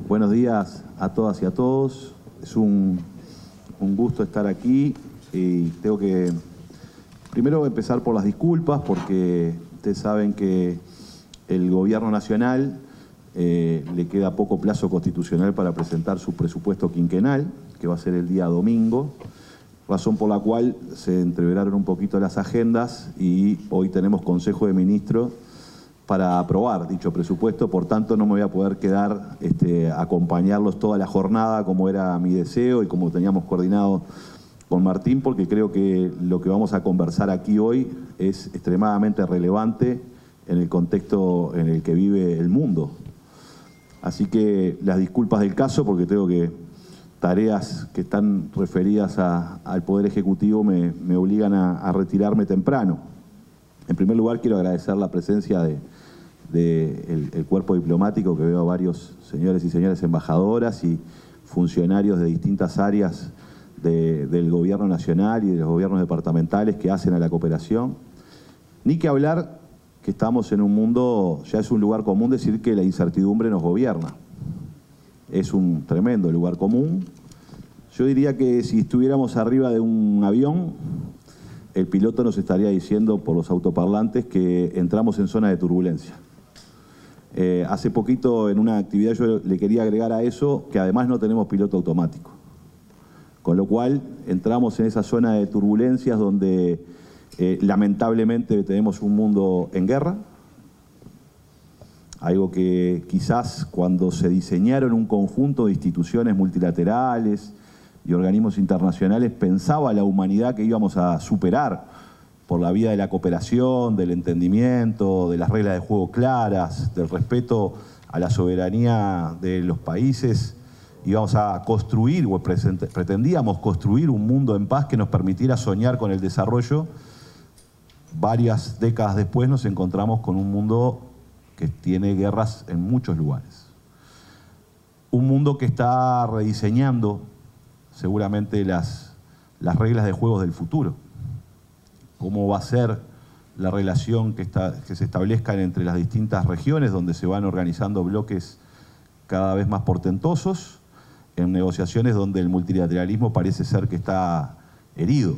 Buenos días a todas y a todos. Es un gusto estar aquí y tengo que primero empezar por las disculpas porque ustedes saben que el Gobierno Nacional le queda poco plazo constitucional para presentar su presupuesto quinquenal, que va a ser el día domingo, razón por la cual se entreveraron un poquito las agendas y hoy tenemos Consejo de Ministros para aprobar dicho presupuesto. Por tanto, no me voy a poder quedar a acompañarlos toda la jornada como era mi deseo y como teníamos coordinado con Martín, porque creo que lo que vamos a conversar aquí hoy es extremadamente relevante en el contexto en el que vive el mundo. Así que las disculpas del caso, porque tengo que tareas que están referidas al Poder Ejecutivo me obligan a retirarme temprano. En primer lugar, quiero agradecer la presencia del cuerpo diplomático, que veo a varios señores y señoras embajadoras y funcionarios de distintas áreas del Gobierno Nacional y de los gobiernos departamentales que hacen a la cooperación. Ni que hablar que estamos en un mundo, ya es un lugar común decir que la incertidumbre nos gobierna. Es un tremendo lugar común. Yo diría que si estuviéramos arriba de un avión, el piloto nos estaría diciendo por los autoparlantes que entramos en zona de turbulencia. Hace poquito en una actividad yo le quería agregar a eso que además no tenemos piloto automático. Con lo cual entramos en esa zona de turbulencias donde lamentablemente tenemos un mundo en guerra. Algo que quizás cuando se diseñaron un conjunto de instituciones multilaterales y organismos internacionales pensaba la humanidad que íbamos a superar por la vía de la cooperación, del entendimiento, de las reglas de juego claras, del respeto a la soberanía de los países. Íbamos a construir, o pretendíamos construir un mundo en paz que nos permitiera soñar con el desarrollo. Varias décadas después nos encontramos con un mundo que tiene guerras en muchos lugares. Un mundo que está rediseñando seguramente las reglas de juego del futuro. Cómo va a ser la relación que se establezcan entre las distintas regiones donde se van organizando bloques cada vez más portentosos, en negociaciones donde el multilateralismo parece ser que está herido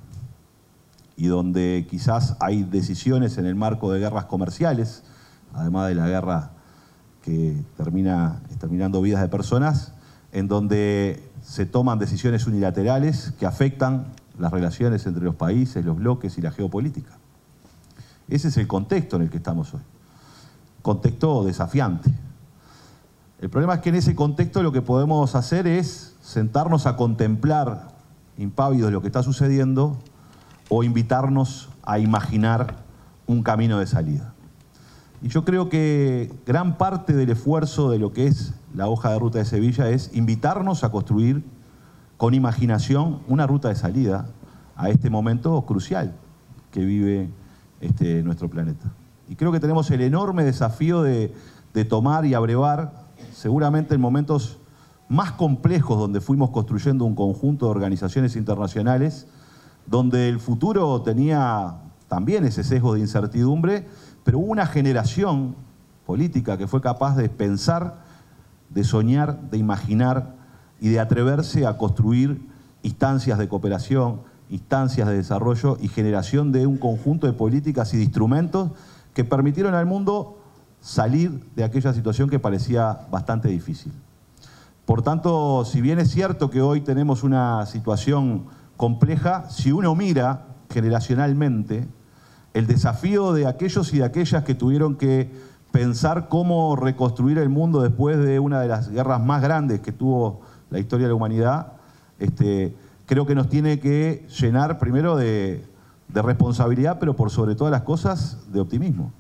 y donde quizás hay decisiones en el marco de guerras comerciales, además de la guerra que terminando vidas de personas, en donde se toman decisiones unilaterales que afectan las relaciones entre los países, los bloques y la geopolítica. Ese es el contexto en el que estamos hoy. Contexto desafiante. El problema es que en ese contexto lo que podemos hacer es sentarnos a contemplar impávidos lo que está sucediendo o invitarnos a imaginar un camino de salida. Y yo creo que gran parte del esfuerzo de lo que es la hoja de ruta de Sevilla es invitarnos a construir con imaginación una ruta de salida a este momento crucial que vive nuestro planeta. Y creo que tenemos el enorme desafío de tomar y abrevar, seguramente en momentos más complejos donde fuimos construyendo un conjunto de organizaciones internacionales, donde el futuro tenía también ese sesgo de incertidumbre, pero hubo una generación política que fue capaz de pensar, de soñar, de imaginar y de atreverse a construir instancias de cooperación, instancias de desarrollo y generación de un conjunto de políticas y de instrumentos que permitieron al mundo salir de aquella situación que parecía bastante difícil. Por tanto, si bien es cierto que hoy tenemos una situación compleja, si uno mira generacionalmente, el desafío de aquellos y de aquellas que tuvieron que pensar cómo reconstruir el mundo después de una de las guerras más grandes que tuvo la historia de la humanidad, creo que nos tiene que llenar primero de responsabilidad, pero por sobre todas las cosas de optimismo.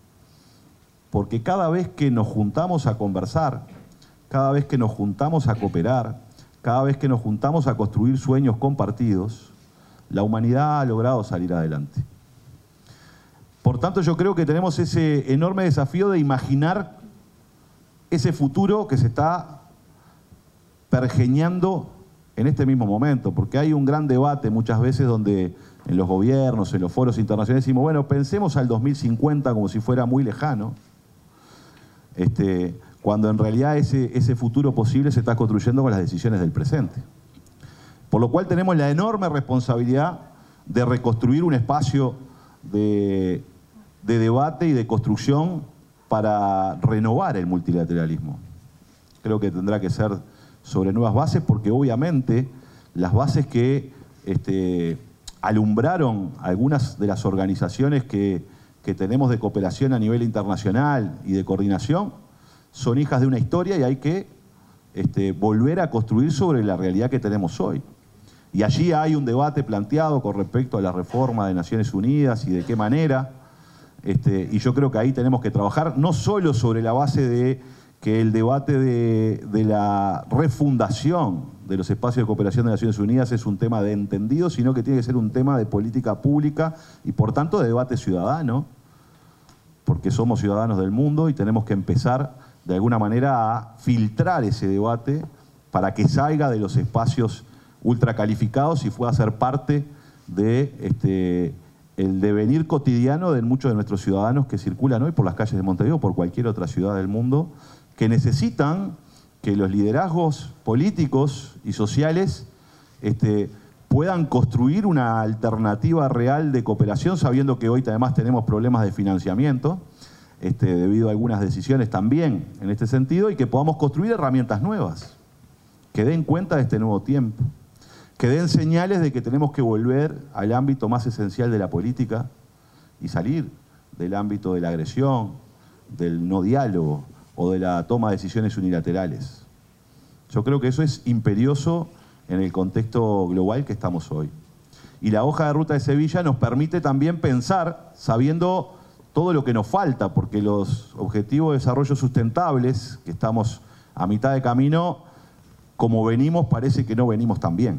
Porque cada vez que nos juntamos a conversar, cada vez que nos juntamos a cooperar, cada vez que nos juntamos a construir sueños compartidos, la humanidad ha logrado salir adelante. Por tanto, yo creo que tenemos ese enorme desafío de imaginar ese futuro que se está pergeñando en este mismo momento, porque hay un gran debate muchas veces donde en los gobiernos, en los foros internacionales decimos, bueno, pensemos al 2050 como si fuera muy lejano, cuando en realidad ese futuro posible se está construyendo con las decisiones del presente. Por lo cual tenemos la enorme responsabilidad de reconstruir un espacio de debate y de construcción para renovar el multilateralismo. Creo que tendrá que ser sobre nuevas bases, porque obviamente las bases que alumbraron algunas de las organizaciones que tenemos de cooperación a nivel internacional y de coordinación son hijas de una historia y hay que volver a construir sobre la realidad que tenemos hoy. Y allí hay un debate planteado con respecto a la reforma de Naciones Unidas y de qué manera. Y yo creo que ahí tenemos que trabajar no solo sobre la base de que el debate de la refundación de los espacios de cooperación de Naciones Unidas es un tema de entendido, sino que tiene que ser un tema de política pública y por tanto de debate ciudadano, porque somos ciudadanos del mundo y tenemos que empezar de alguna manera a filtrar ese debate para que salga de los espacios ultracalificados y pueda ser parte de el devenir cotidiano de muchos de nuestros ciudadanos que circulan hoy por las calles de Montevideo o por cualquier otra ciudad del mundo, que necesitan que los liderazgos políticos y sociales puedan construir una alternativa real de cooperación, sabiendo que hoy además tenemos problemas de financiamiento, debido a algunas decisiones también en este sentido, y que podamos construir herramientas nuevas, que den cuenta de este nuevo tiempo, que den señales de que tenemos que volver al ámbito más esencial de la política y salir del ámbito de la agresión, del no diálogo o de la toma de decisiones unilaterales. Yo creo que eso es imperioso en el contexto global que estamos hoy. Y la hoja de ruta de Sevilla nos permite también pensar, sabiendo todo lo que nos falta, porque los objetivos de desarrollo sustentables, que estamos a mitad de camino, como venimos, parece que no venimos tan bien.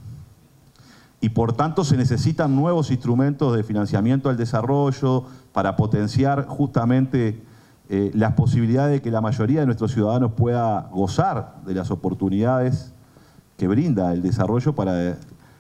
Y por tanto se necesitan nuevos instrumentos de financiamiento al desarrollo para potenciar justamente las posibilidades de que la mayoría de nuestros ciudadanos pueda gozar de las oportunidades que brinda el desarrollo para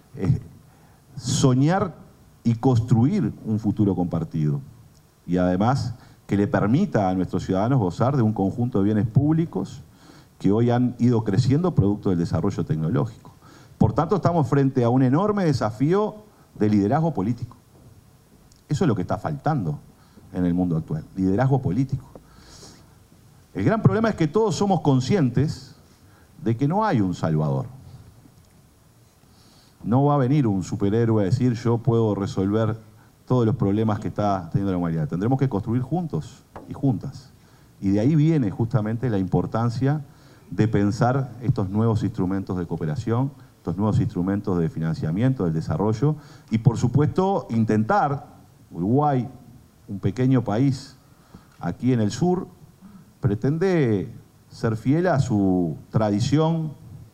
soñar y construir un futuro compartido. Y además que le permita a nuestros ciudadanos gozar de un conjunto de bienes públicos que hoy han ido creciendo producto del desarrollo tecnológico. Por tanto, estamos frente a un enorme desafío de liderazgo político. Eso es lo que está faltando en el mundo actual, liderazgo político. El gran problema es que todos somos conscientes de que no hay un salvador. No va a venir un superhéroe a decir yo puedo resolver todos los problemas que está teniendo la humanidad. Tendremos que construir juntos y juntas. Y de ahí viene justamente la importancia de pensar estos nuevos instrumentos de cooperación, estos nuevos instrumentos de financiamiento del desarrollo y, por supuesto, intentar, Uruguay, un pequeño país aquí en el sur, pretende ser fiel a su tradición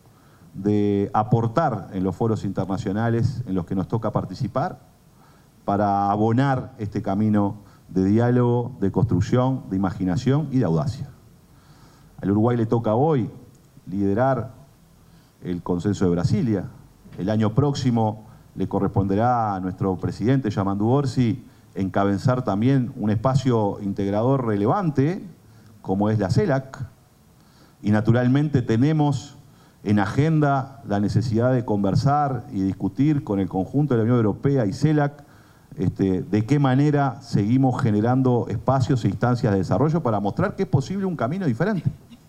de aportar en los foros internacionales en los que nos toca participar para abonar este camino de diálogo, de construcción, de imaginación y de audacia. Al Uruguay le toca hoy liderar el Consenso de Brasilia. El año próximo le corresponderá a nuestro presidente, Yamandu Orsi, encabezar también un espacio integrador relevante, como es la CELAC. Y naturalmente tenemos en agenda la necesidad de conversar y discutir con el conjunto de la Unión Europea y CELAC de qué manera seguimos generando espacios e instancias de desarrollo para mostrar que es posible un camino diferente,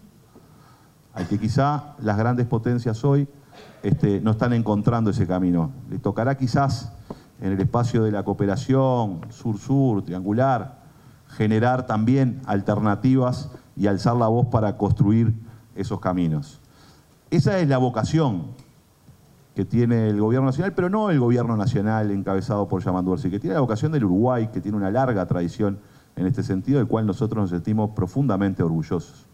al que quizá las grandes potencias hoy no están encontrando ese camino. Les tocará quizás en el espacio de la cooperación sur-sur, triangular, generar también alternativas y alzar la voz para construir esos caminos. Esa es la vocación que tiene el gobierno nacional, pero no el gobierno nacional encabezado por Yamandu Orsi, que tiene la vocación del Uruguay, que tiene una larga tradición en este sentido, del cual nosotros nos sentimos profundamente orgullosos.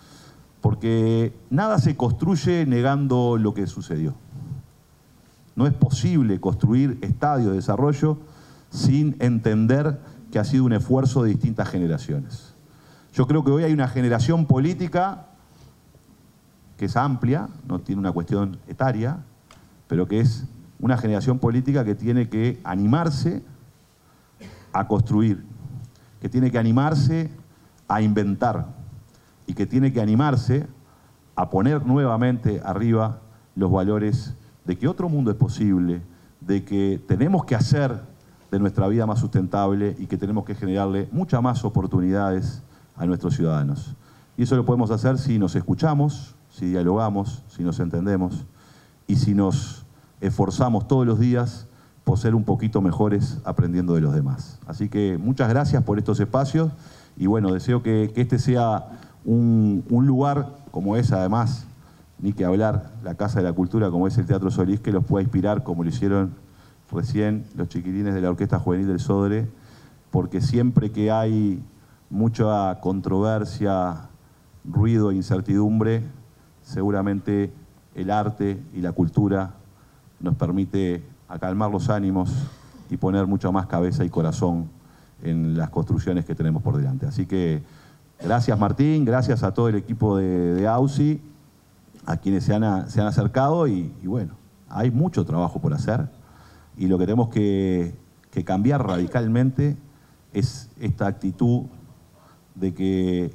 Porque nada se construye negando lo que sucedió. No es posible construir estadios de desarrollo sin entender que ha sido un esfuerzo de distintas generaciones. Yo creo que hoy hay una generación política que es amplia, no tiene una cuestión etaria, pero que es una generación política que tiene que animarse a construir, que tiene que animarse a inventar, y que tiene que animarse a poner nuevamente arriba los valores de que otro mundo es posible, de que tenemos que hacer de nuestra vida más sustentable y que tenemos que generarle muchas más oportunidades a nuestros ciudadanos. Y eso lo podemos hacer si nos escuchamos, si dialogamos, si nos entendemos y si nos esforzamos todos los días por ser un poquito mejores aprendiendo de los demás. Así que muchas gracias por estos espacios y bueno, deseo que este sea un lugar como es, además, ni que hablar, la Casa de la Cultura, como es el Teatro Solís, que los pueda inspirar como lo hicieron recién los chiquilines de la Orquesta Juvenil del Sodre, porque siempre que hay mucha controversia, ruido e incertidumbre, seguramente el arte y la cultura nos permite acalmar los ánimos y poner mucha más cabeza y corazón en las construcciones que tenemos por delante. Así que gracias Martín, gracias a todo el equipo de AUSI, a quienes se han acercado y bueno, hay mucho trabajo por hacer y lo que tenemos que cambiar radicalmente es esta actitud de que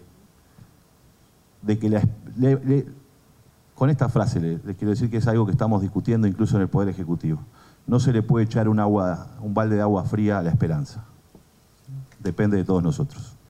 con esta frase les quiero decir que es algo que estamos discutiendo incluso en el Poder Ejecutivo. No se le puede echar un balde de agua fría a la esperanza. Depende de todos nosotros.